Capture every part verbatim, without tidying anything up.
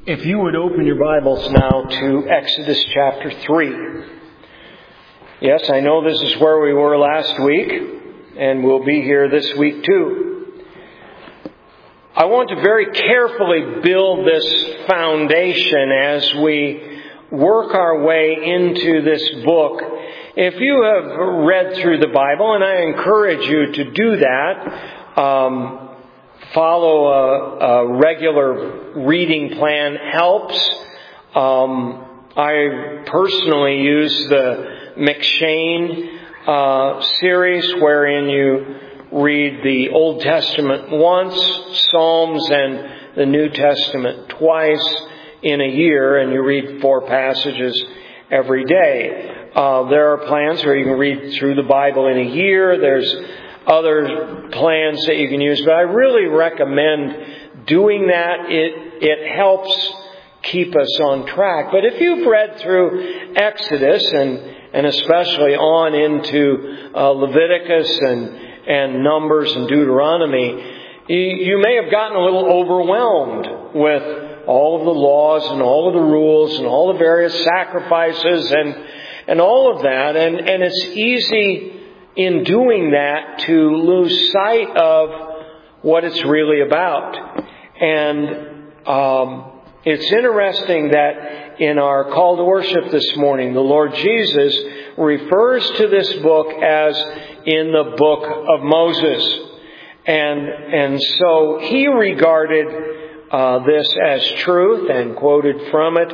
If you would open your Bibles now to Exodus chapter three. Yes, I know this is where we were last week, and we'll be here this week too. I want to very carefully build this foundation as we work our way into this book. If you have read through the Bible, and I encourage you to do that, um, follow a, a regular reading plan helps. Um, I personally use the McShane uh, series, wherein you read the Old Testament once, Psalms, and the New Testament twice in a year, and you read four passages every day. Uh, there are plans where you can read through the Bible in a year. There's other plans that you can use, but I really recommend doing that. It it helps keep us on track. But if you've read through Exodus and and especially on into uh, Leviticus and and Numbers and Deuteronomy, you, you may have gotten a little overwhelmed with all of the laws and all of the rules and all the various sacrifices and and all of that, and and it's easy in doing that to lose sight of what it's really about. And um, it's interesting that in our call to worship this morning, the Lord Jesus refers to this book as in the book of Moses. And, and so he regarded uh, this as truth and quoted from it,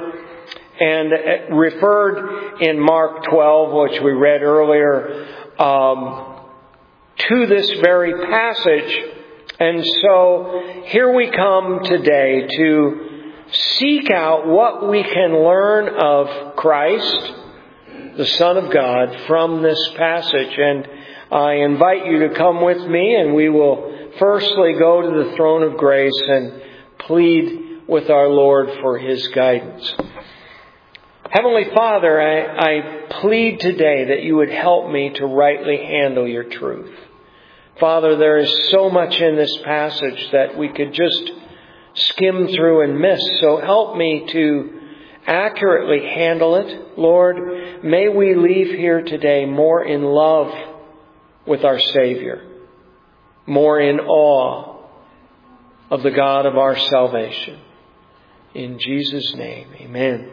and referred in Mark twelve, which we read earlier, Um, to this very passage. And so here we come today to seek out what we can learn of Christ, the Son of God, from this passage. And I invite you to come with me, and we will firstly go to the throne of grace and plead with our Lord for His guidance. Heavenly Father, I, I plead today that you would help me to rightly handle your truth. Father, there is so much in this passage that we could just skim through and miss. So help me to accurately handle it. Lord, may we leave here today more in love with our Savior, more in awe of the God of our salvation. In Jesus' name, amen.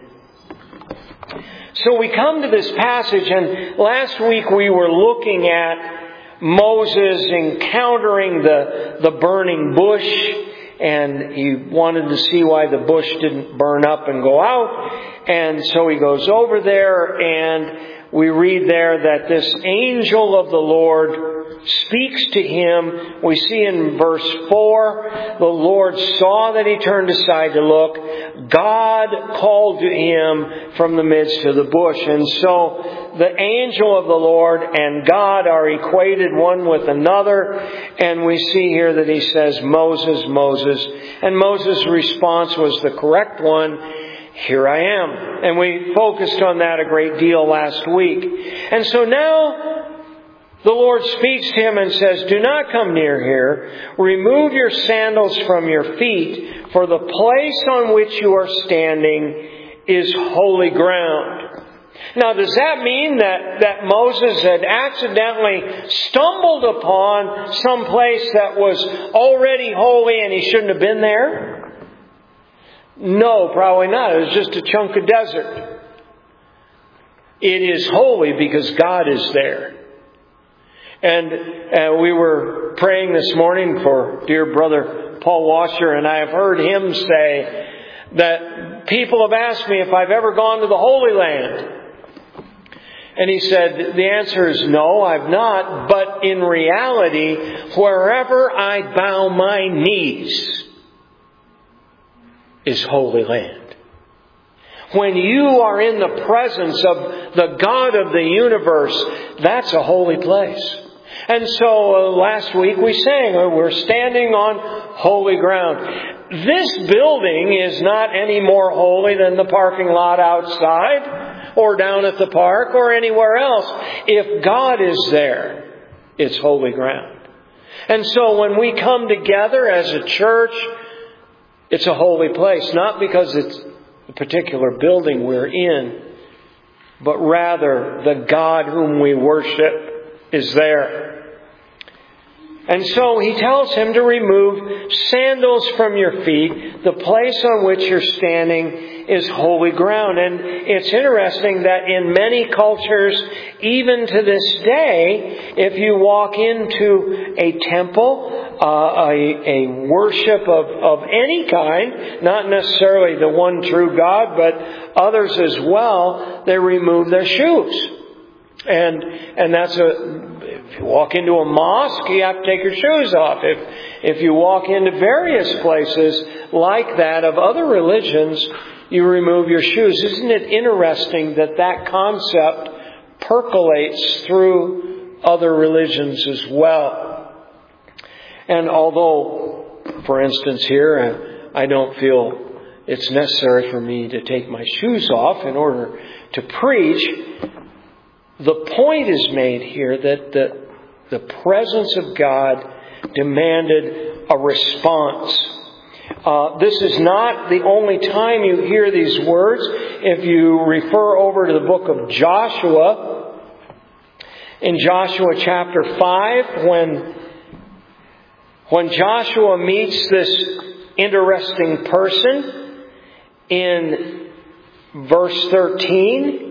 So we come to this passage, and last week we were looking at Moses encountering the, the burning bush, and he wanted to see why the bush didn't burn up and go out. And so he goes over there, and we read there that this angel of the Lord speaks to him. We see in verse four, the Lord saw that he turned aside to look. God called to him from the midst of the bush. And so the angel of the Lord and God are equated one with another. And we see here that he says, Moses, Moses. And Moses' response was the correct one. Here I am. And we focused on that a great deal last week. And so now the Lord speaks to him and says, do not come near here. Remove your sandals from your feet, for the place on which you are standing is holy ground. Now, does that mean that, that Moses had accidentally stumbled upon some place that was already holy and he shouldn't have been there? No, probably not. It was just a chunk of desert. It is holy because God is there. And uh, we were praying this morning for dear brother Paul Washer, and I have heard him say that people have asked me if I've ever gone to the Holy Land. And he said, the answer is no, I've not. But in reality, wherever I bow my knees is Holy Land. When you are in the presence of the God of the universe, that's a holy place. And so uh, last week we sang, uh, we're standing on holy ground. This building is not any more holy than the parking lot outside or down at the park or anywhere else. If God is there, it's holy ground. And so when we come together as a church, It's a holy place, not because it's a particular building we're in, but rather the God whom we worship is there. And so he tells him to remove sandals from your feet. The place on which you're standing is holy ground. And it's interesting that in many cultures, even to this day, if you walk into a temple, uh, a, a worship of, of any kind, not necessarily the one true God, but others as well, they remove their shoes. And and that's a... If you walk into a mosque, you have to take your shoes off. If if you walk into various places like that of other religions, you remove your shoes. Isn't it interesting that that concept percolates through other religions as well? And although, for instance here, I don't feel it's necessary for me to take my shoes off in order to preach, the point is made here that the, the presence of God demanded a response. Uh, this is not the only time you hear these words. If you refer over to the book of Joshua, in Joshua chapter five, when, when Joshua meets this interesting person in verse thirteen,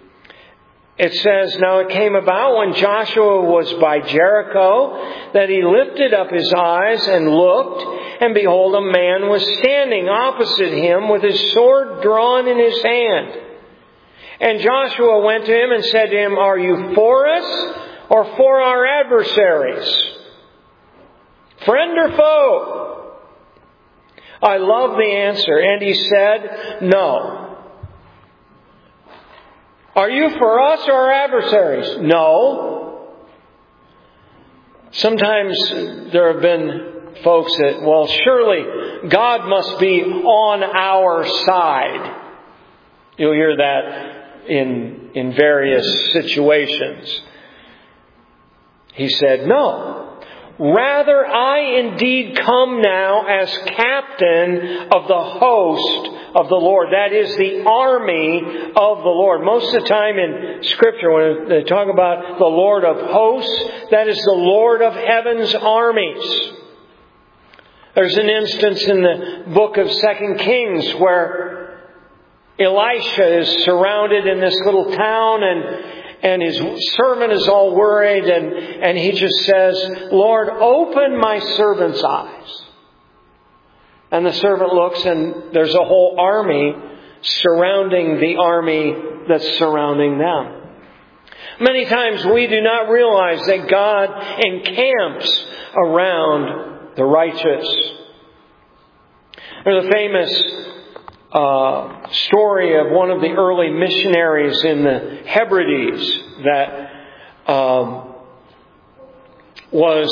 it says, "Now it came about when Joshua was by Jericho that he lifted up his eyes and looked, and behold, a man was standing opposite him with his sword drawn in his hand. And Joshua went to him and said to him, 'Are you for us or for our adversaries? Friend or foe?' I love the answer. And he said, 'No.' 'Are you for us or our adversaries?' 'No.' Sometimes there have been folks that, well, surely God must be on our side. You'll hear that in, in various situations. He said, 'No. Rather, I indeed come now as captain of the host of the Lord.'" That is the army of the Lord. Most of the time in Scripture, when they talk about the Lord of hosts, that is the Lord of heaven's armies. There's an instance in the book of Second Kings where Elisha is surrounded in this little town, and And his servant is all worried, and, and he just says, "Lord, open my servant's eyes." And the servant looks, and there's a whole army surrounding the army that's surrounding them. Many times we do not realize that God encamps around the righteous. There's a famous Uh, story of one of the early missionaries in the Hebrides that um, was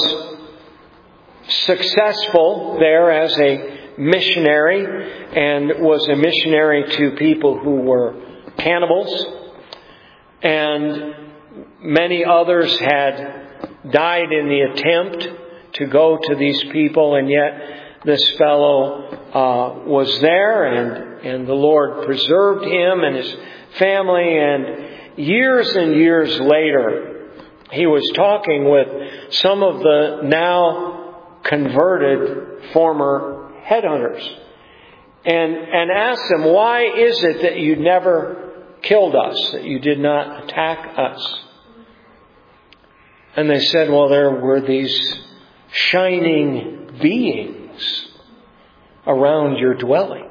successful there as a missionary, and was a missionary to people who were cannibals, and many others had died in the attempt to go to these people, and yet this fellow uh, was there, and And the Lord preserved him and his family. And years and years later, he was talking with some of the now converted former headhunters. And, and asked them, "Why is it that you never killed us, that you did not attack us?" And they said, "Well, there were these shining beings around your dwelling,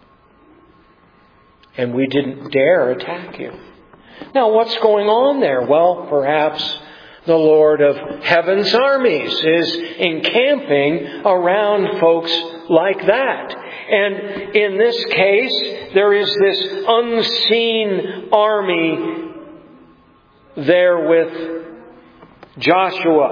and we didn't dare attack you." Now, what's going on there? Well, perhaps the Lord of heaven's armies is encamping around folks like that. And in this case, there is this unseen army there with Joshua.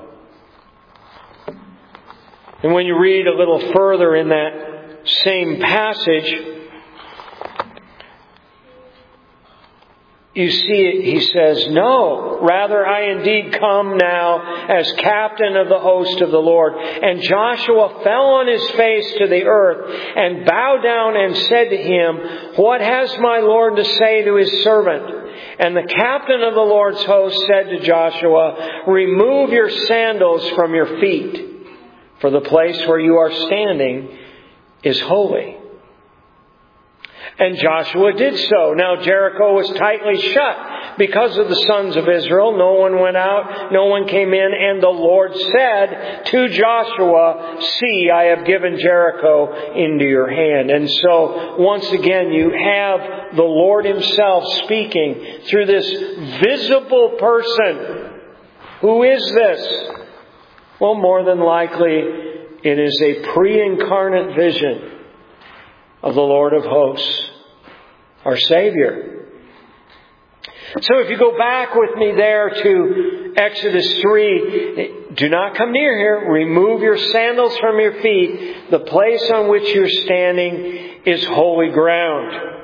And when you read a little further in that same passage, you see, he says, no, rather I indeed come now as captain of the host of the Lord. And Joshua fell on his face to the earth and bowed down and said to him, what has my Lord to say to his servant? And the captain of the Lord's host said to Joshua, remove your sandals from your feet, for the place where you are standing is holy. And Joshua did so. Now Jericho was tightly shut because of the sons of Israel. No one went out, no one came in. And the Lord said to Joshua, see, I have given Jericho into your hand. And so, once again, you have the Lord Himself speaking through this visible person. Who is this? Well, more than likely, it is a pre-incarnate vision of the Lord of hosts, our Savior. So if you go back with me there to Exodus three, do not come near here. Remove your sandals from your feet. The place on which you're standing is holy ground.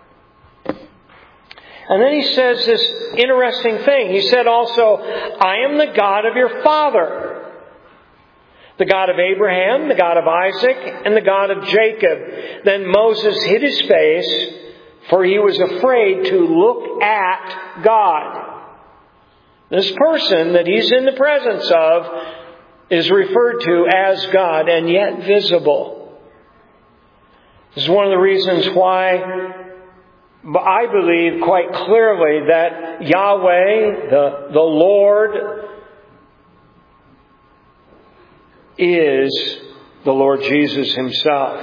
And then he says this interesting thing. He said also, I am the God of your father. The God of Abraham, the God of Isaac, and the God of Jacob. Then Moses hid his face, for he was afraid to look at God. This person that he's in the presence of is referred to as God, and yet visible. This is one of the reasons why I believe quite clearly that Yahweh, the, the Lord, is the Lord Jesus Himself.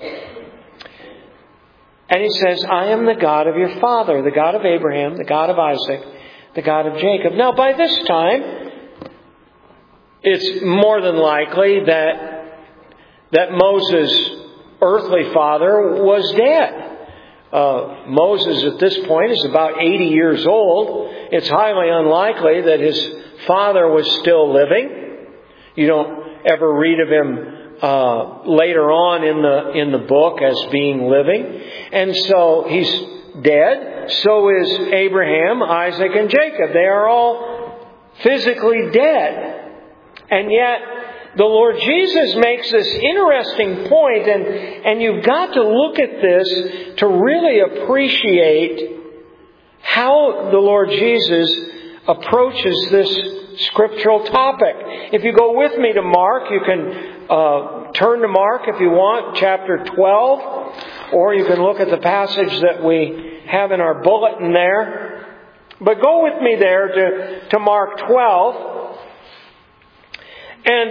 And He says, I am the God of your father, the God of Abraham, the God of Isaac, the God of Jacob. Now, by this time, it's more than likely that, that Moses' earthly father was dead. Uh, Moses at this point is about eighty years old. It's highly unlikely that his father was still living. You don't ever read of him uh, later on in the in the book as being living. And so he's dead. So is Abraham, Isaac, and Jacob. They are all physically dead. And yet the Lord Jesus makes this interesting point, and, and you've got to look at this to really appreciate how the Lord Jesus approaches this scriptural topic. If you go with me to Mark, you can uh, turn to Mark if you want, chapter twelve, or you can look at the passage that we have in our bulletin there. But go with me there to, to Mark twelve. And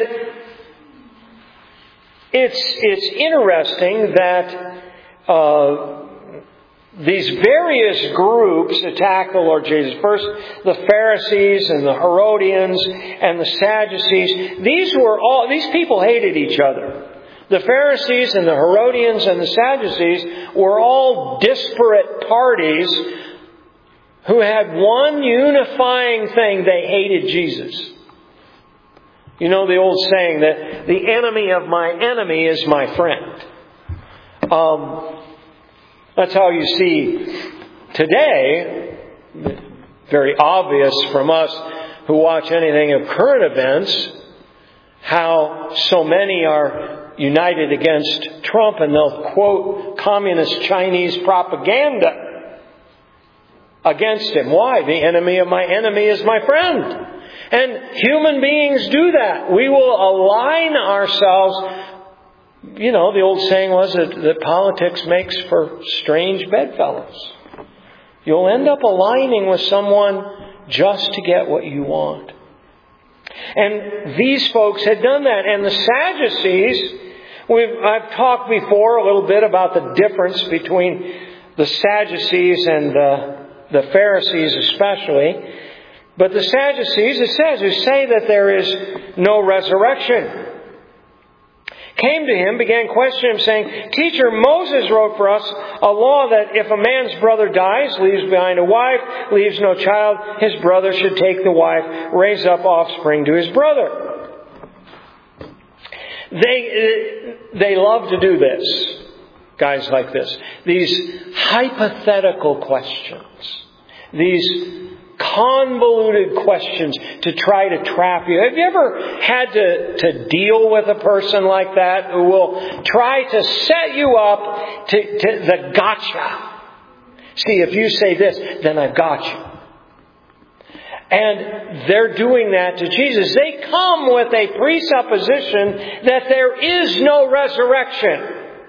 it's, it's interesting that uh, these various groups attack the Lord Jesus. First, the Pharisees and the Herodians and the Sadducees. These were all, these people hated each other. The Pharisees and the Herodians and the Sadducees were all disparate parties who had one unifying thing. They hated Jesus. You know the old saying that the enemy of my enemy is my friend. Um, that's how you see today, very obvious from us who watch anything of current events, how so many are united against Trump, and they'll quote communist Chinese propaganda against him. Why? The enemy of my enemy is my friend. And human beings do that. We will align ourselves. You know, the old saying was that, that politics makes for strange bedfellows. You'll end up aligning with someone just to get what you want. And these folks had done that. And the Sadducees, we've, I've talked before a little bit about the difference between the Sadducees and the, the Pharisees especially. But the Sadducees, it says, who say that there is no resurrection, came to him, began questioning him, saying, Teacher, Moses wrote for us a law that if a man's brother dies, leaves behind a wife, leaves no child, his brother should take the wife, raise up offspring to his brother. They, they love to do this, guys like this. These hypothetical questions. these convoluted questions to try to trap you. Have you ever had to, to deal with a person like that who will try to set you up to, to the gotcha? See, if you say this, then I've got you. And they're doing that to Jesus. They come with a presupposition that there is no resurrection.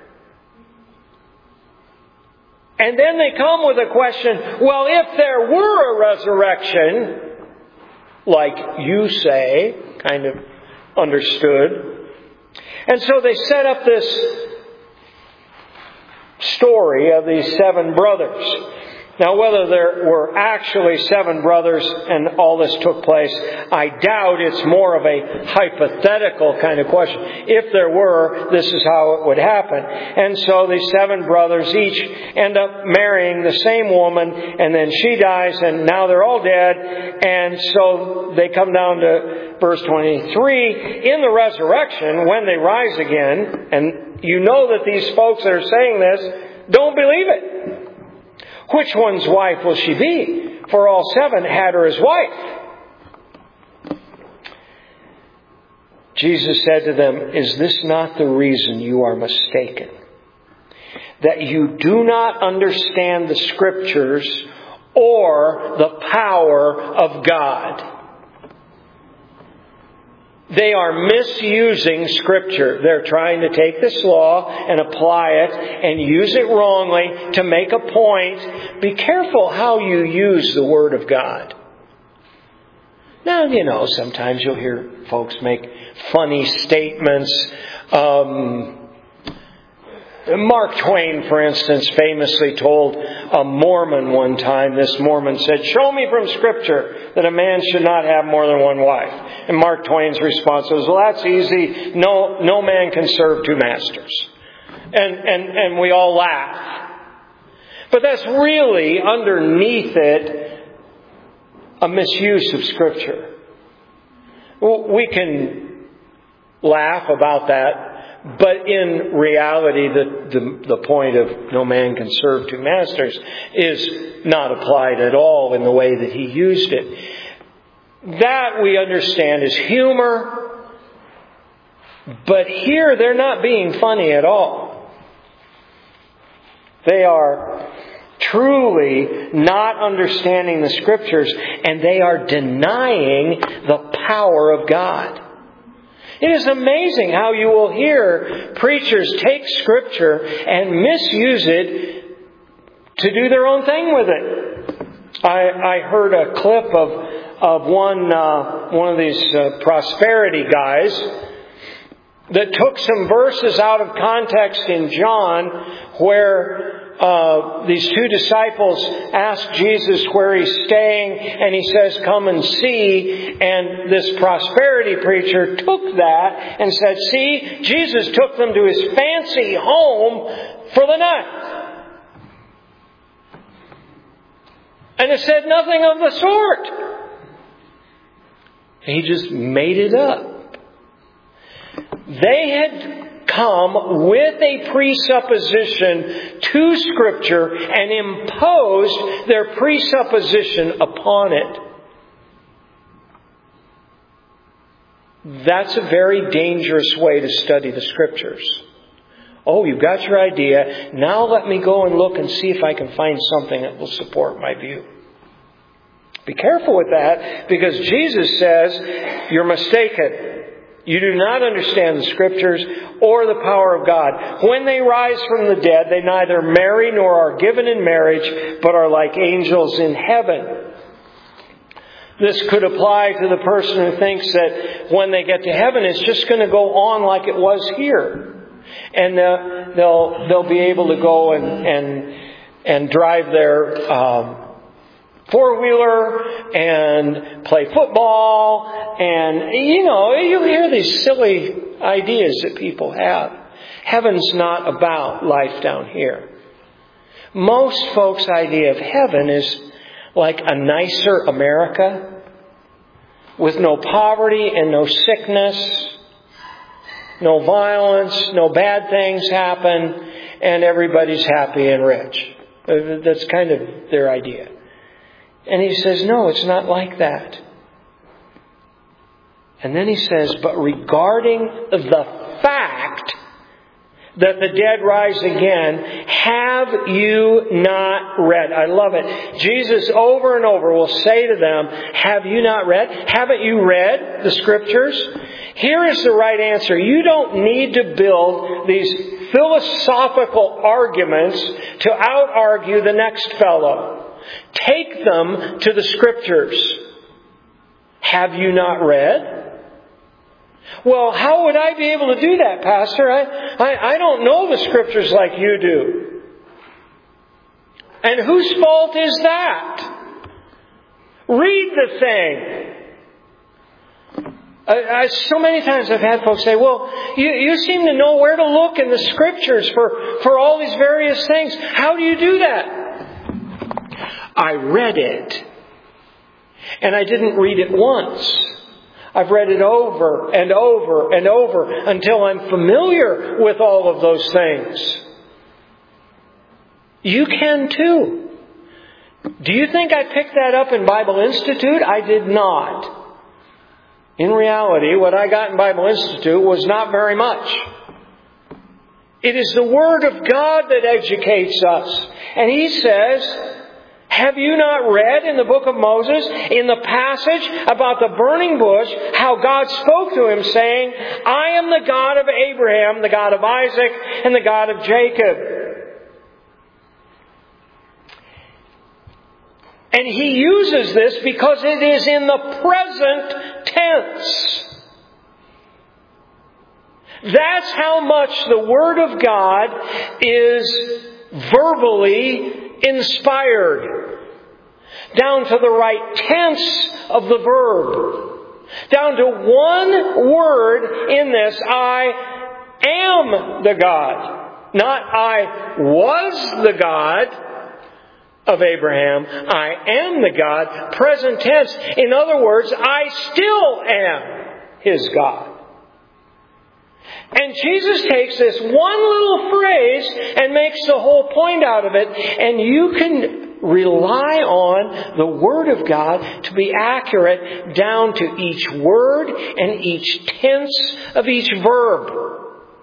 And then they come with a question, well, if there were a resurrection, like you say, kind of understood. And so they set up this story of these seven brothers. Now, whether there were actually seven brothers and all this took place, I doubt. It's more of a hypothetical kind of question. If there were, this is how it would happen. And so these seven brothers each end up marrying the same woman, and then she dies, and now they're all dead. And so they come down to verse twenty-three. In the resurrection, when they rise again, and you know that these folks that are saying this don't believe it. Which one's wife will she be? For all seven had her as wife. Jesus said to them, is this not the reason you are mistaken? That you do not understand the Scriptures or the power of God. They are misusing Scripture. They're trying to take this law and apply it and use it wrongly to make a point. Be careful how you use the Word of God. Now, you know, sometimes you'll hear folks make funny statements. Um, Mark Twain, for instance, famously told a Mormon one time, this Mormon said, show me from Scripture that a man should not have more than one wife. And Mark Twain's response was, well, that's easy. No, no man can serve two masters. And, and, and we all laugh. But that's really, underneath it, a misuse of Scripture. We can laugh about that. But in reality, the, the, the point of no man can serve two masters is not applied at all in the way that he used it. That we understand is humor. But here they're not being funny at all. They are truly not understanding the Scriptures, and they are denying the power of God. It is amazing how you will hear preachers take Scripture and misuse it to do their own thing with it. I, I heard a clip of of one uh, one of these uh, prosperity guys that took some verses out of context in John, where Uh, these two disciples ask Jesus where he's staying, and he says, come and see. And this prosperity preacher took that and said, see, Jesus took them to his fancy home for the night. And it said nothing of the sort. He just made it up. They had come with a presupposition to Scripture and imposed their presupposition upon it. That's a very dangerous way to study the Scriptures. Oh, you've got your idea. Now let me go and look and see if I can find something that will support my view. Be careful with that, because Jesus says you're mistaken. You do not understand the Scriptures or the power of God. When they rise from the dead, they neither marry nor are given in marriage, but are like angels in heaven. This could apply to the person who thinks that when they get to heaven, it's just going to go on like it was here. And uh, they'll they'll be able to go and and, and drive their Um, four-wheeler and play football, and you know, you hear these silly ideas that people have. Heaven's not about life down here. Most folks' idea of heaven is like a nicer America with no poverty and no sickness, no violence, no bad things happen, and everybody's happy and rich. That's kind of their idea. And he says, no, it's not like that. And then he says, but regarding the fact that the dead rise again, have you not read? I love it. Jesus over and over will say to them, have you not read? Haven't you read the Scriptures? Here is the right answer. You don't need to build these philosophical arguments to out-argue the next fellow. Take them to the Scriptures. Have you not read? Well, how would I be able to do that, Pastor? I, I, I don't know the Scriptures like you do. And whose fault is that? Read the thing. I, I, so many times I've had folks say, well, you, you seem to know where to look in the Scriptures for, for all these various things. How do you do that? I read it. And I didn't read it once. I've read it over and over and over until I'm familiar with all of those things. You can too. Do you think I picked that up in Bible Institute? I did not. In reality, what I got in Bible Institute was not very much. It is the Word of God that educates us. And He says, have you not read in the book of Moses, in the passage about the burning bush, how God spoke to him saying, I am the God of Abraham, the God of Isaac, and the God of Jacob. And He uses this because it is in the present tense. That's how much the Word of God is verbally inspired, down to the right tense of the verb, down to one word in this, I am the God, not I was the God of Abraham, I am the God, present tense. In other words, I still am His God. And Jesus takes this one little phrase and makes the whole point out of it. And you can rely on the Word of God to be accurate down to each word and each tense of each verb.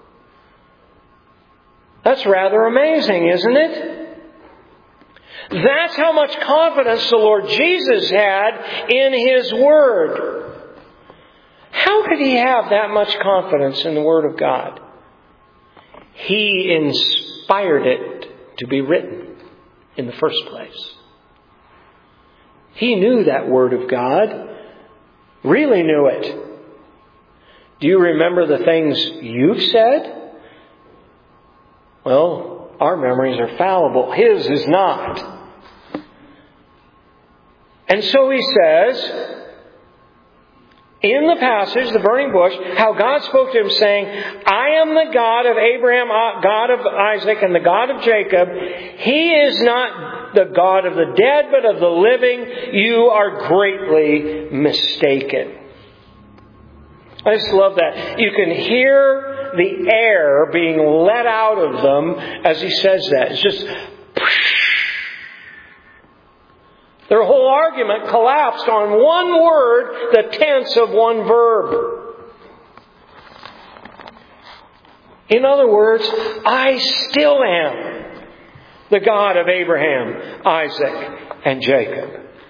That's rather amazing, isn't it? That's how much confidence the Lord Jesus had in His Word. How could He have that much confidence in the Word of God? He inspired it to be written in the first place. He knew that Word of God, really knew it. Do you remember the things you've said? Well, our memories are fallible. His is not. And so He says, in the passage, the burning bush, how God spoke to him saying, I am the God of Abraham, God of Isaac, and the God of Jacob. He is not the God of the dead, but of the living. You are greatly mistaken. I just love that. You can hear the air being let out of them as he says that. It's just... Their whole argument collapsed on one word, the tense of one verb. In other words, I still am the God of Abraham, Isaac, and Jacob.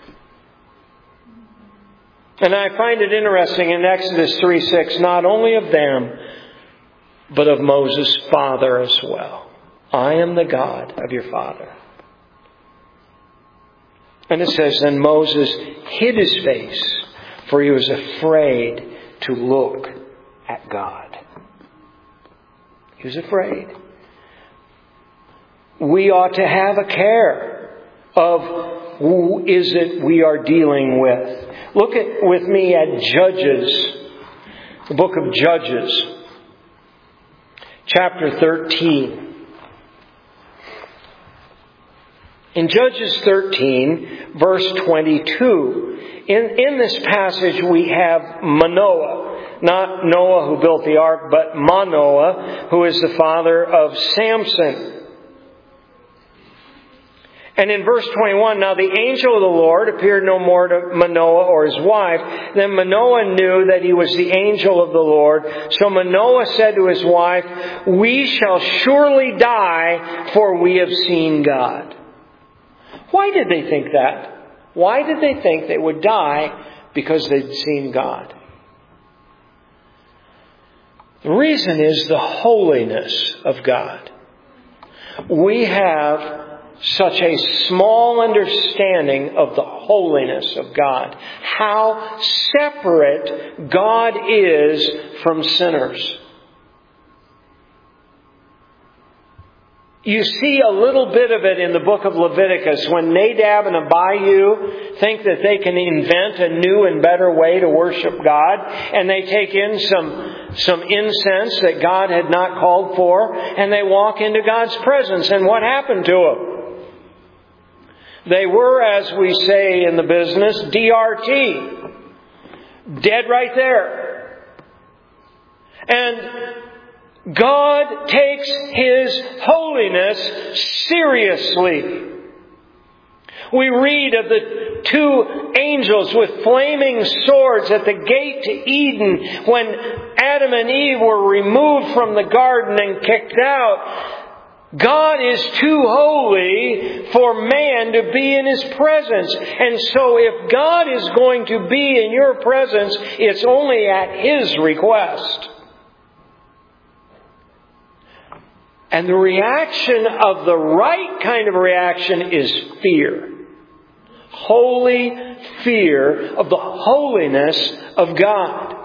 And I find it interesting in Exodus three six, not only of them, but of Moses' father as well. I am the God of your father. And it says, then Moses hid his face, for he was afraid to look at God. He was afraid. We ought to have a care of who is it we are dealing with. Look at with me at Judges, the book of Judges, chapter thirteen. In Judges thirteen, verse twenty-two, in, in this passage we have Manoah. Not Noah who built the ark, but Manoah, who is the father of Samson. And in verse twenty-one, now the angel of the Lord appeared no more to Manoah or his wife. Then Manoah knew that he was the angel of the Lord. So Manoah said to his wife, we shall surely die, for we have seen God. Why did they think that? Why did they think they would die? Because they'd seen God. The reason is the holiness of God. We have such a small understanding of the holiness of God. How separate God is from sinners. You see a little bit of it in the book of Leviticus when Nadab and Abihu think that they can invent a new and better way to worship God, and they take in some some incense that God had not called for, and they walk into God's presence. And what happened to them? They were, as we say in the business, D R T. Dead right there. And God takes His holiness seriously. We read of the two angels with flaming swords at the gate to Eden when Adam and Eve were removed from the garden and kicked out. God is too holy for man to be in His presence. And so if God is going to be in your presence, it's only at His request. And the reaction of the right kind of reaction is fear. Holy fear of the holiness of God.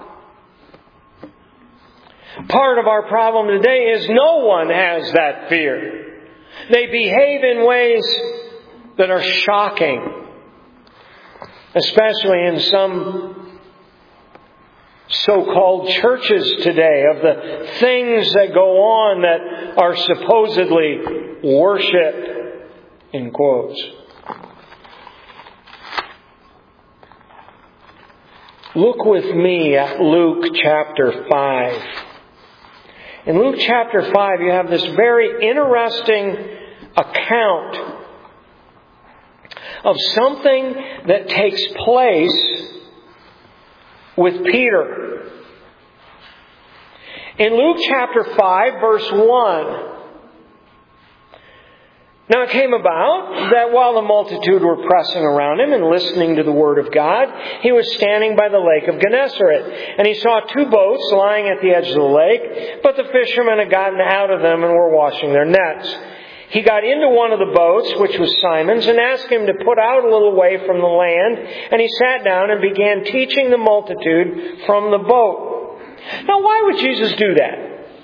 Part of our problem today is no one has that fear. They behave in ways that are shocking. Especially in some so-called churches today, of the things that go on that are supposedly worship, in quotes. Look with me at Luke chapter five. In Luke chapter five, you have this very interesting account of something that takes place with Peter. In Luke chapter five, verse one. Now it came about that while the multitude were pressing around him and listening to the word of God, he was standing by the lake of Gennesaret. And he saw two boats lying at the edge of the lake, but the fishermen had gotten out of them and were washing their nets. He got into one of the boats, which was Simon's, and asked him to put out a little way from the land. And he sat down and began teaching the multitude from the boat. Now, why would Jesus do that?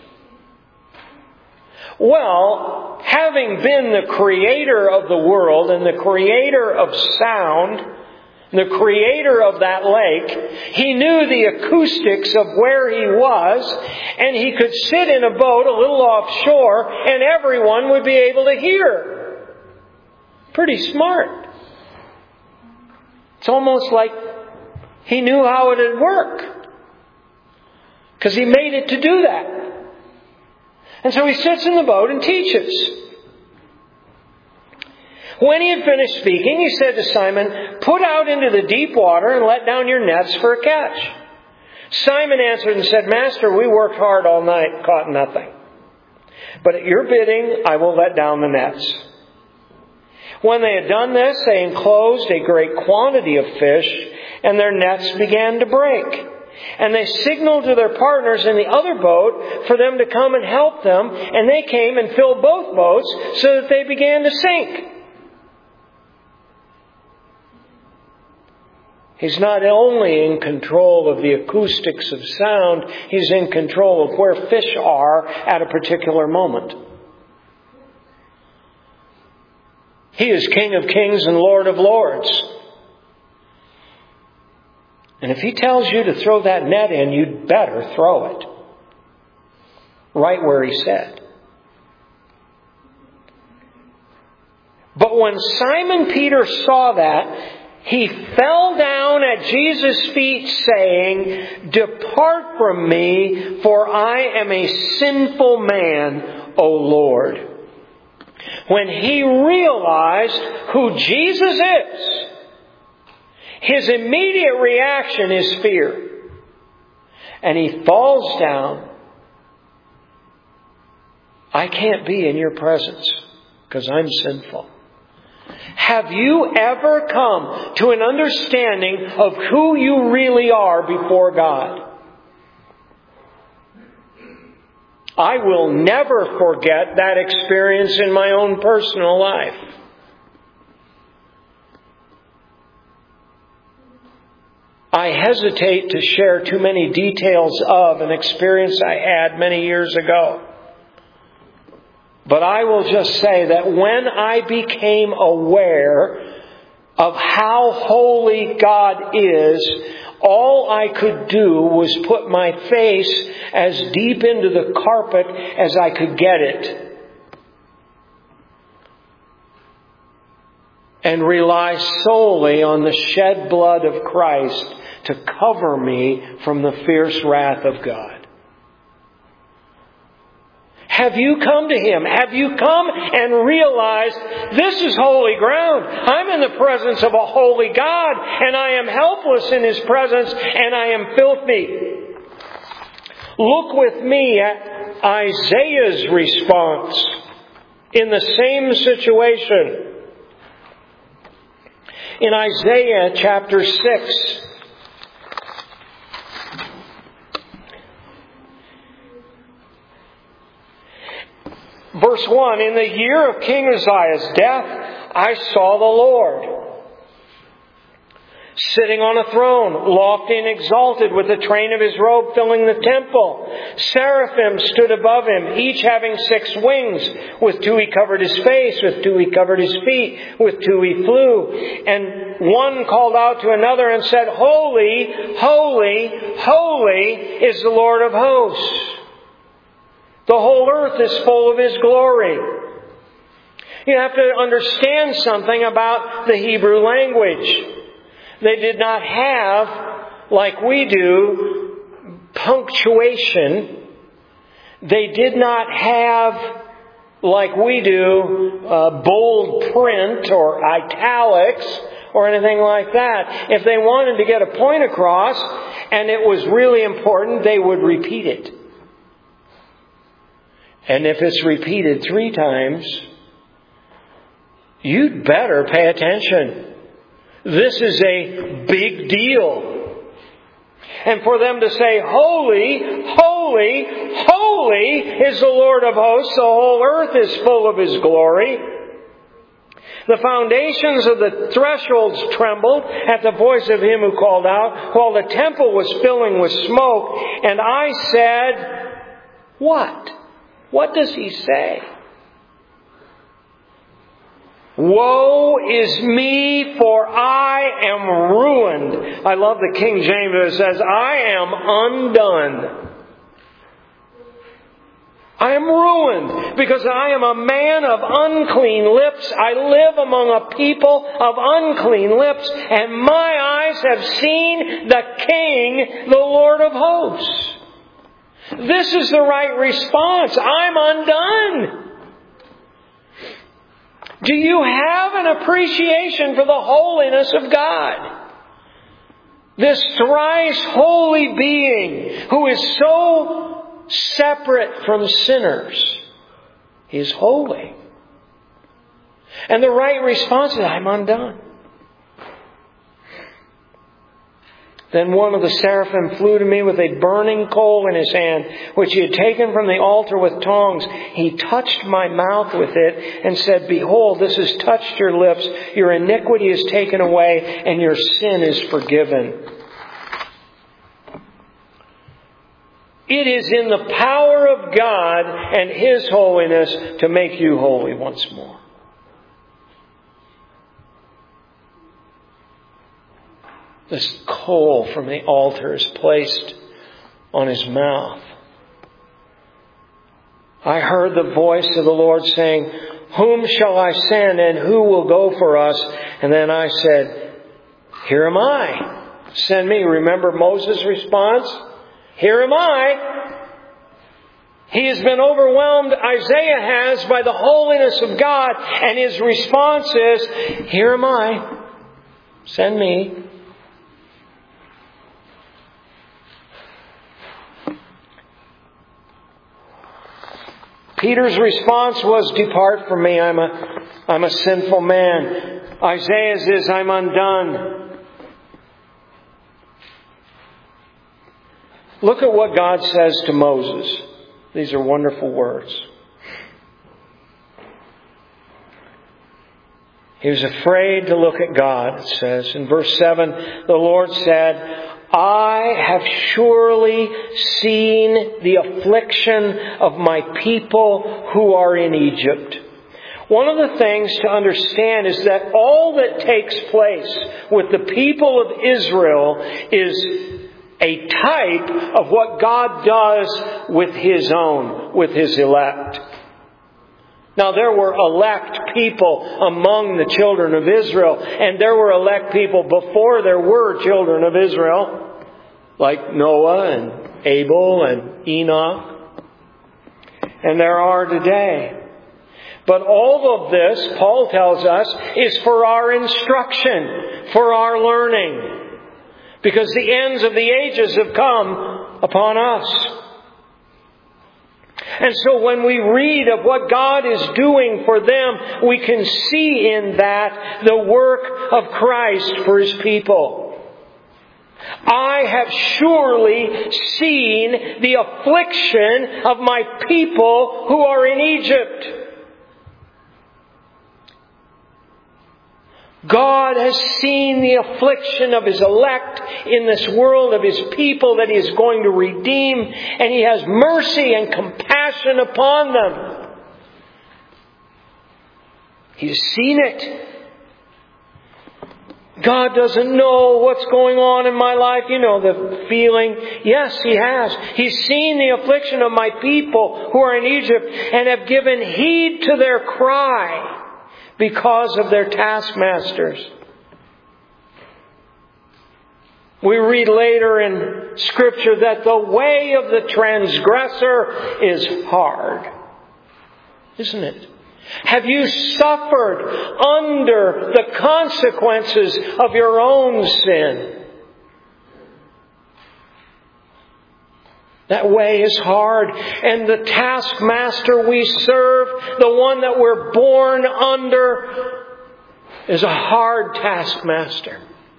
Well, having been the creator of the world and the creator of sound, the creator of that lake, he knew the acoustics of where he was, and he could sit in a boat a little offshore and everyone would be able to hear. Pretty smart. It's almost like he knew how it would work, because he made it to do that. And so he sits in the boat and teaches. When he had finished speaking, he said to Simon, "Put out into the deep water and let down your nets for a catch." Simon answered and said, "Master, we worked hard all night, caught nothing. But at your bidding, I will let down the nets." When they had done this, they enclosed a great quantity of fish, and their nets began to break. And they signaled to their partners in the other boat for them to come and help them. And they came and filled both boats so that they began to sink. He's not only in control of the acoustics of sound, He's in control of where fish are at a particular moment. He is King of Kings and Lord of Lords. And if He tells you to throw that net in, you'd better throw it. Right where He said. But when Simon Peter saw that, he fell down at Jesus' feet saying, "Depart from me, for I am a sinful man, O Lord." When he realized who Jesus is, his immediate reaction is fear. And he falls down. I can't be in your presence because I'm sinful. Have you ever come to an understanding of who you really are before God? I will never forget that experience in my own personal life. I hesitate to share too many details of an experience I had many years ago. But I will just say that when I became aware of how holy God is, all I could do was put my face as deep into the carpet as I could get it. And rely solely on the shed blood of Christ to cover me from the fierce wrath of God. Have you come to Him? Have you come and realized this is holy ground? I'm in the presence of a holy God, and I am helpless in His presence, and I am filthy. Look with me at Isaiah's response in the same situation. In Isaiah chapter six, verse one, in the year of King Uzziah's death, I saw the Lord sitting on a throne, lofty and exalted, with the train of His robe filling the temple. Seraphim stood above Him, each having six wings. With two He covered His face, with two He covered His feet, with two He flew. And one called out to another and said, Holy, holy, holy is the Lord of hosts. The whole earth is full of His glory. You have to understand something about the Hebrew language. They did not have, like we do, punctuation. They did not have, like we do, uh, bold print or italics or anything like that. If they wanted to get a point across and it was really important, they would repeat it. And if it's repeated three times, you'd better pay attention. This is a big deal. And for them to say, Holy, holy, holy is the Lord of hosts. The whole earth is full of His glory. The foundations of the thresholds trembled at the voice of Him who called out, while the temple was filling with smoke. And I said, what? What does He say? Woe is me, for I am ruined. I love the King James that says, I am undone. I am ruined because I am a man of unclean lips. I live among a people of unclean lips, and my eyes have seen the King, the Lord of hosts. This is the right response. I'm undone. Do you have an appreciation for the holiness of God? This thrice holy being who is so separate from sinners. He is holy. And the right response is, I'm undone. Then one of the seraphim flew to me with a burning coal in his hand, which he had taken from the altar with tongs. He touched my mouth with it and said, Behold, this has touched your lips. Your iniquity is taken away and your sin is forgiven. It is in the power of God and His holiness to make you holy once more. This coal from the altar is placed on his mouth. I heard the voice of the Lord saying, Whom shall I send and who will go for us? And then I said, Here am I. Send me. Remember Moses' response? Here am I. He has been overwhelmed, Isaiah has, by the holiness of God. And his response is, here am I. Send me. Peter's response was, depart from me, I'm a, I'm a sinful man. Isaiah's is, I'm undone. Look at what God says to Moses. These are wonderful words. He was afraid to look at God, it says. In verse seven, the Lord said, I have surely seen the affliction of my people who are in Egypt. One of the things to understand is that all that takes place with the people of Israel is a type of what God does with His own, with His elect. Now, there were elect people among the children of Israel, and there were elect people before there were children of Israel, like Noah and Abel and Enoch. And there are today. But all of this, Paul tells us, is for our instruction, for our learning, because the ends of the ages have come upon us. And so when we read of what God is doing for them, we can see in that the work of Christ for His people. I have surely seen the affliction of my people who are in Egypt. God has seen the affliction of His elect in this world, of His people that He is going to redeem, and He has mercy and compassion upon them. He's seen it. God doesn't know what's going on in my life. You know the feeling. Yes, He has. He's seen the affliction of my people who are in Egypt and have given heed to their cry because of their taskmasters. We read later in Scripture that the way of the transgressor is hard. Isn't it? Have you suffered under the consequences of your own sin? That way is hard. And the taskmaster we serve, the one that we're born under, is a hard taskmaster.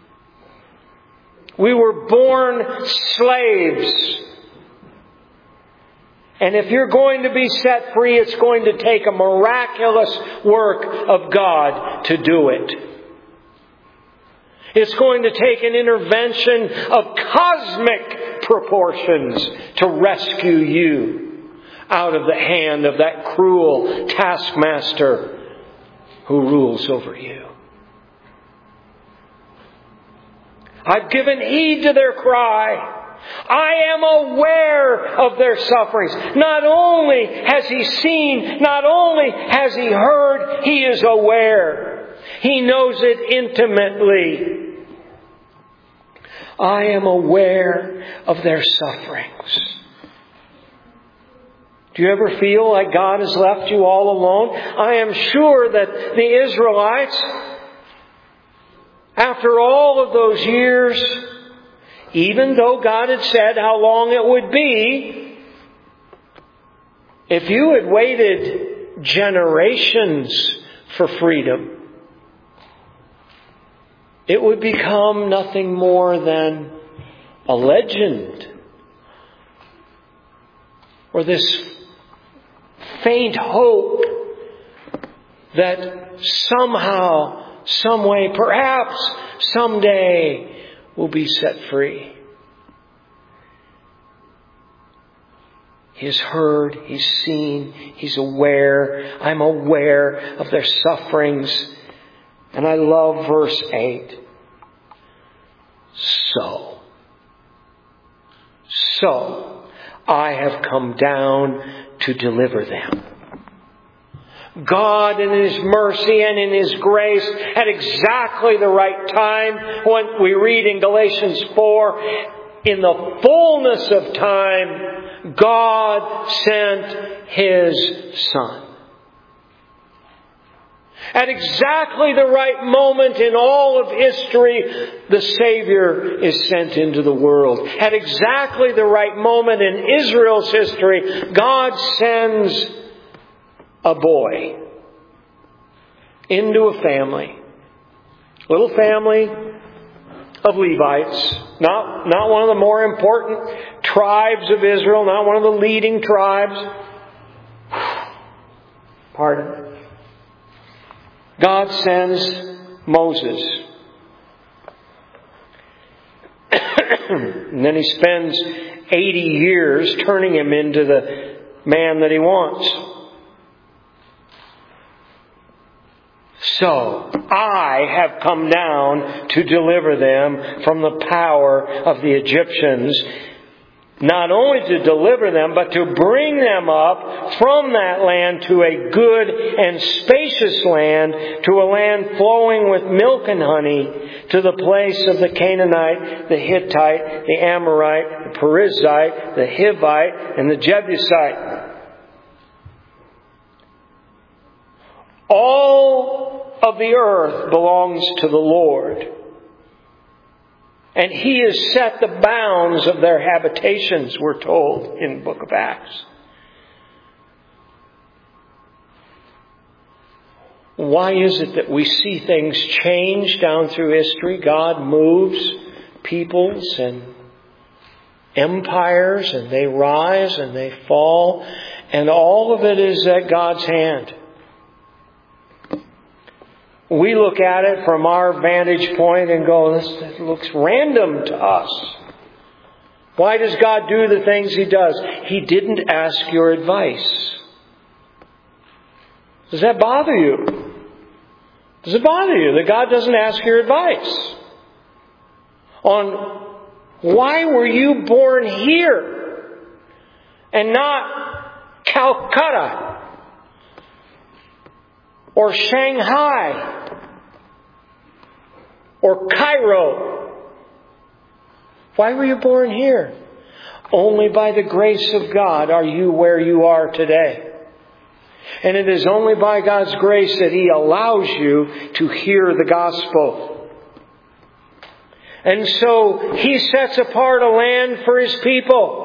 We were born slaves. And if you're going to be set free, it's going to take a miraculous work of God to do it. It's going to take an intervention of cosmic proportions to rescue you out of the hand of that cruel taskmaster who rules over you. I've given heed to their cry. I am aware of their sufferings. Not only has He seen, not only has He heard, He is aware. He knows it intimately. I am aware of their sufferings. Do you ever feel like God has left you all alone? I am sure that the Israelites, after all of those years, even though God had said how long it would be, if you had waited generations for freedom, it would become nothing more than a legend, or this faint hope that somehow, some way, perhaps someday, will be set free. He's heard, He's seen, He's aware. I'm aware of their sufferings. And I love verse eight. So, so, I have come down to deliver them. God in His mercy and in His grace at exactly the right time, when we read in Galatians four, in the fullness of time, God sent His Son. At exactly the right moment in all of history, the Savior is sent into the world. At exactly the right moment in Israel's history, God sends a boy into a family. Little family of Levites. Not, not one of the more important tribes of Israel. Not one of the leading tribes. Pardon. God sends Moses. And then He spends eighty years turning him into the man that He wants. So, I have come down to deliver them from the power of the Egyptians. Not only to deliver them, but to bring them up from that land to a good and spacious land, to a land flowing with milk and honey, to the place of the Canaanite, the Hittite, the Amorite, the Perizzite, the Hivite, and the Jebusite. All of the earth belongs to the Lord. And He has set the bounds of their habitations, we're told in the book of Acts. Why is it that we see things change down through history? God moves peoples and empires, and they rise and they fall. And all of it is at God's hand. We look at it from our vantage point and go, this looks random to us. Why does God do the things He does? He didn't ask your advice. Does that bother you? Does it bother you that God doesn't ask your advice? On why were you born here and not Calcutta? Or Shanghai, or Cairo. Why were you born here? Only by the grace of God are you where you are today. And it is only by God's grace that He allows you to hear the gospel. And so He sets apart a land for His people.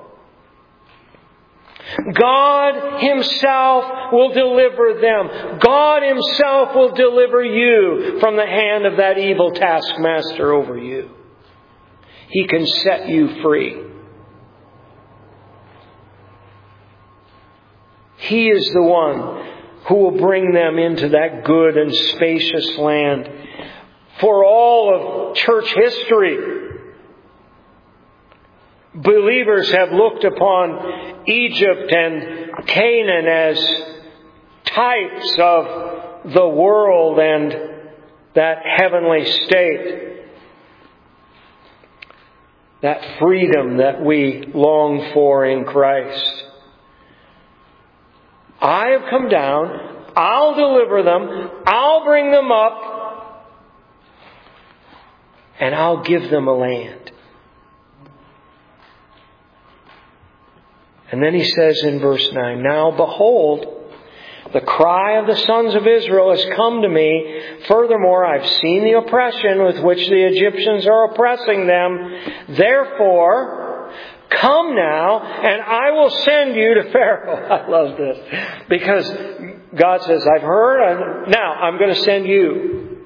God Himself will deliver them. God Himself will deliver you from the hand of that evil taskmaster over you. He can set you free. He is the one who will bring them into that good and spacious land. For all of church history, believers have looked upon Egypt and Canaan as types of the world and that heavenly state. That freedom that we long for in Christ. I have come down. I'll deliver them. I'll bring them up. And I'll give them a land. And then He says in verse nine, now behold, the cry of the sons of Israel has come to me. Furthermore, I've seen the oppression with which the Egyptians are oppressing them. Therefore, come now, and I will send you to Pharaoh. I love this. Because God says, I've heard, now I'm going to send you.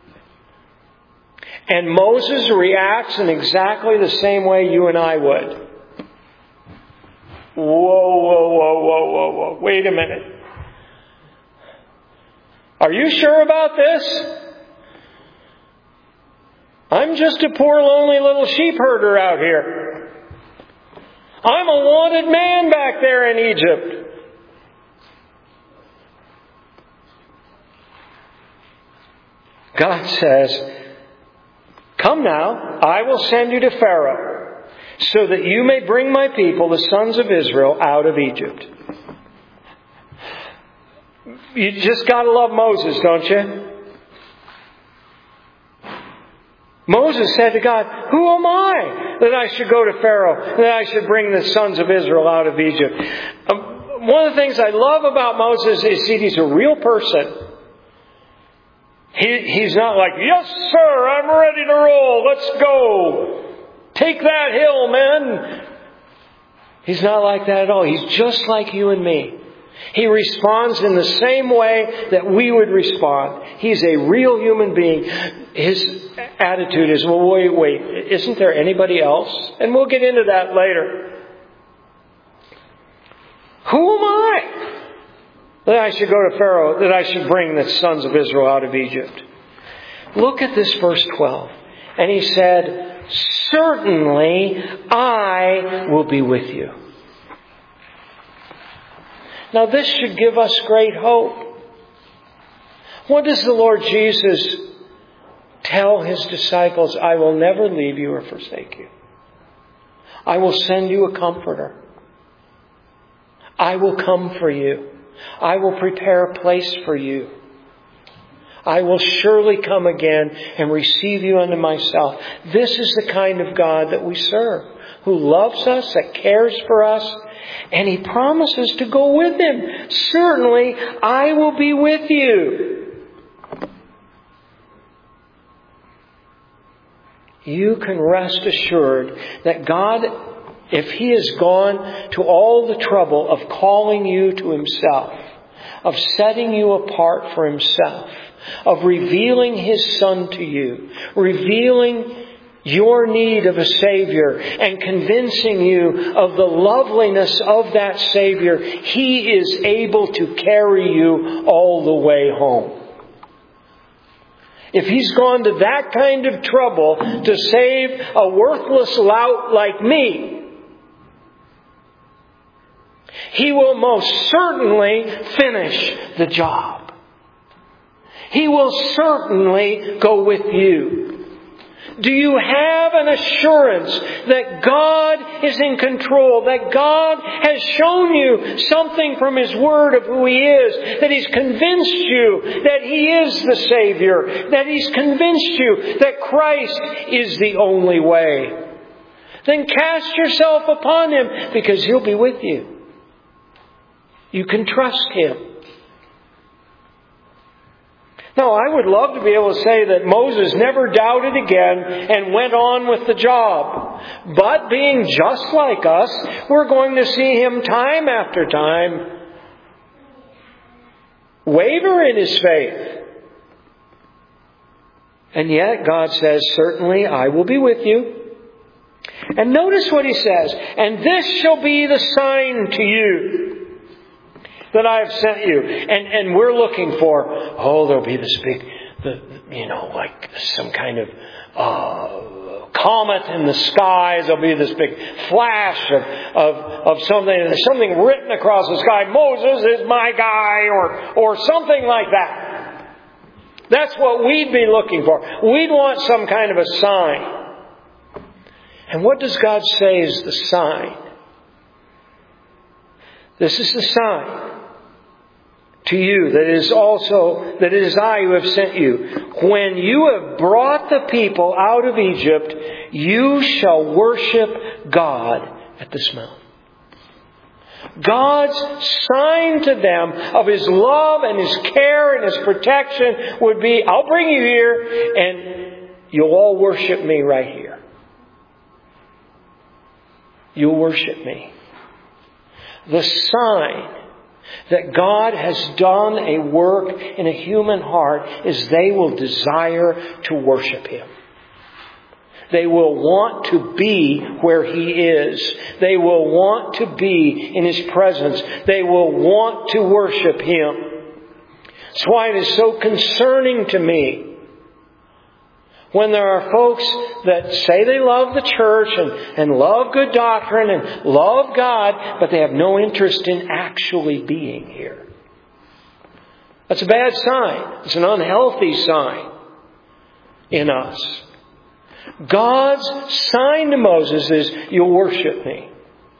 And Moses reacts in exactly the same way you and I would. Whoa, whoa, whoa, whoa, whoa, whoa. Wait a minute. Are you sure about this? I'm just a poor, lonely little sheep herder out here. I'm a wanted man back there in Egypt. God says, come now, I will send you to Pharaoh, so that you may bring my people, the sons of Israel, out of Egypt. You just got to love Moses, don't you? Moses said to God, "Who am I that I should go to Pharaoh, that I should bring the sons of Israel out of Egypt?" Um, one of the things I love about Moses is, see, he's a real person. He, he's not like, "Yes, sir, I'm ready to roll. Let's go. Take that hill, men." He's not like that at all. He's just like you and me. He responds in the same way that we would respond. He's a real human being. His attitude is, "Well, wait, wait, isn't there anybody else?" And we'll get into that later. Who am I that I should go to Pharaoh, that I should bring the sons of Israel out of Egypt? Look at this verse twelve. And he said, "Certainly I will be with you." Now this should give us great hope. What does the Lord Jesus tell His disciples? "I will never leave you or forsake you. I will send you a comforter. I will come for you. I will prepare a place for you. I will surely come again and receive you unto myself." This is the kind of God that we serve, who loves us, that cares for us, and He promises to go with Him. "Certainly, I will be with you." You can rest assured that God, if He has gone to all the trouble of calling you to Himself, of setting you apart for Himself, of revealing His Son to you, revealing your need of a Savior, and convincing you of the loveliness of that Savior, He is able to carry you all the way home. If He's gone to that kind of trouble to save a worthless lout like me, He will most certainly finish the job. He will certainly go with you. Do you have an assurance that God is in control, that God has shown you something from His Word of who He is, that He's convinced you that He is the Savior, that He's convinced you that Christ is the only way? Then cast yourself upon Him, because He'll be with you. You can trust Him. Now, I would love to be able to say that Moses never doubted again and went on with the job. But being just like us, we're going to see him time after time waver in his faith. And yet God says, "Certainly I will be with you." And notice what He says, "And this shall be the sign to you that I have sent you." And and we're looking for, oh, there'll be this big, the, you know, like some kind of uh, comet in the skies. There'll be this big flash of, of, of something, and there's something written across the sky. "Moses is my guy," or or something like that. That's what we'd be looking for. We'd want some kind of a sign. And what does God say is the sign? This is the sign to you that it is also, that it is I who have sent you. When you have brought the people out of Egypt, you shall worship God at this mountain. God's sign to them of His love and His care and His protection would be, "I'll bring you here and you'll all worship me right here. You'll worship me." The sign that God has done a work in a human heart is they will desire to worship Him. They will want to be where He is. They will want to be in His presence. They will want to worship Him. That's why it is so concerning to me when there are folks that say they love the church and, and love good doctrine and love God, but they have no interest in actually being here. That's a bad sign. It's an unhealthy sign in us. God's sign to Moses is, "You'll worship me."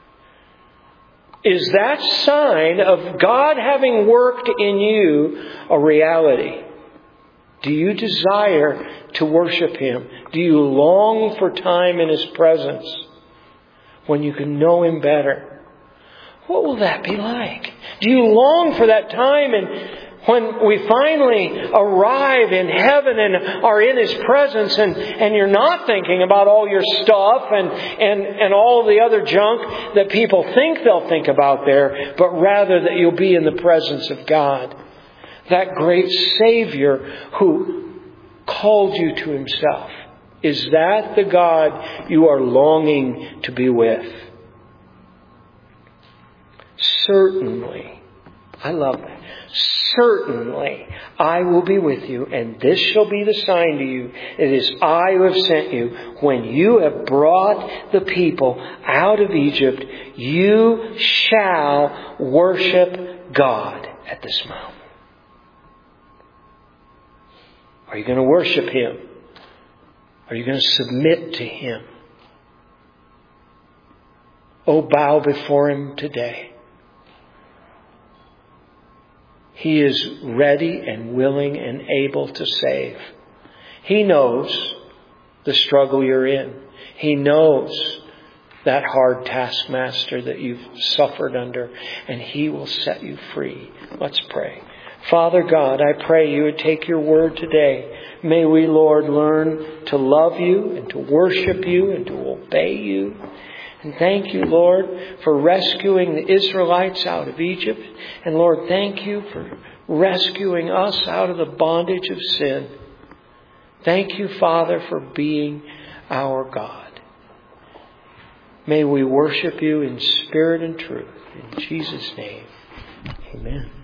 Is that sign of God having worked in you a reality? Do you desire to worship Him? Do you long for time in His presence when you can know Him better? What will that be like? Do you long for that time and when we finally arrive in heaven and are in His presence and, and you're not thinking about all your stuff and, and, and all the other junk that people think they'll think about there, but rather that you'll be in the presence of God, that great Savior who called you to Himself. Is that the God you are longing to be with? Certainly. I love that. Certainly I will be with you, and this shall be the sign to you. It is I who have sent you. When you have brought the people out of Egypt, you shall worship God at this mountain. Are you going to worship Him? Are you going to submit to Him? Oh, bow before Him today. He is ready and willing and able to save. He knows the struggle you're in. He knows that hard taskmaster that you've suffered under, and He will set you free. Let's pray. Father God, I pray You would take Your word today. May we, Lord, learn to love You and to worship You and to obey You. And thank You, Lord, for rescuing the Israelites out of Egypt. And Lord, thank You for rescuing us out of the bondage of sin. Thank You, Father, for being our God. May we worship You in spirit and truth. In Jesus' name, amen.